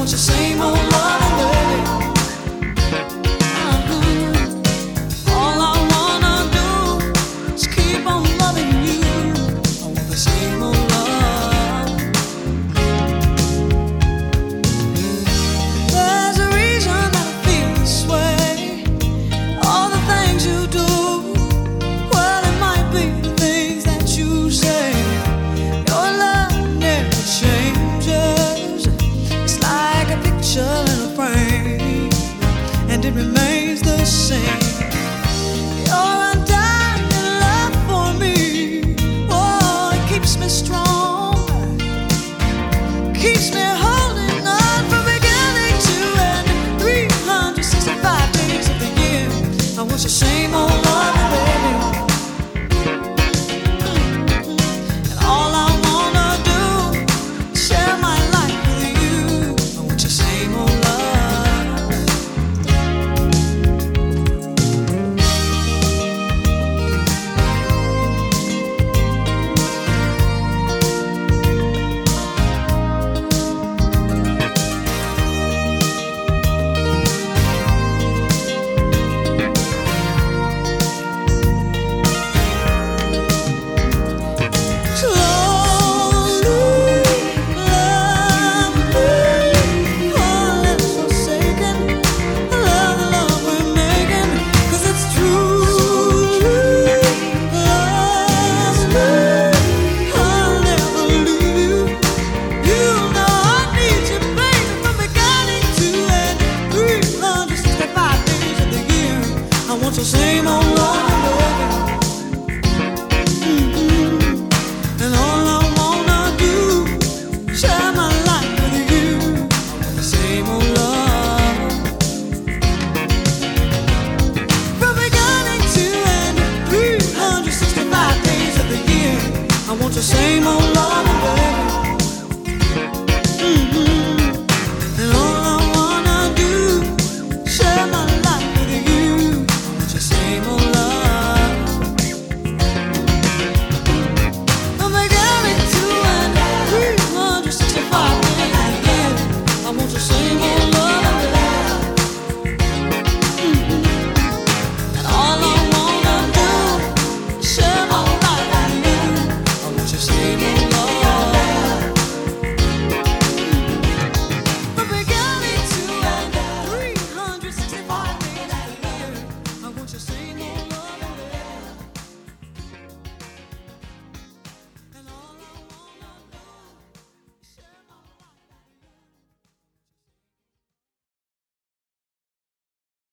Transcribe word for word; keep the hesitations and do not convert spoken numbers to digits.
the same old loving, baby. Uh-huh. All I wanna do is keep on loving you. I want the same old love. There's a reason that I feel this way. All the things you do, well, it might be the things that you say. Your love never changes. It's like a picture in a frame, and it remains the same. Your undying love for me, oh, it keeps me strong, keeps me holding on from beginning to end. three hundred sixty-five days of the year, I was the same old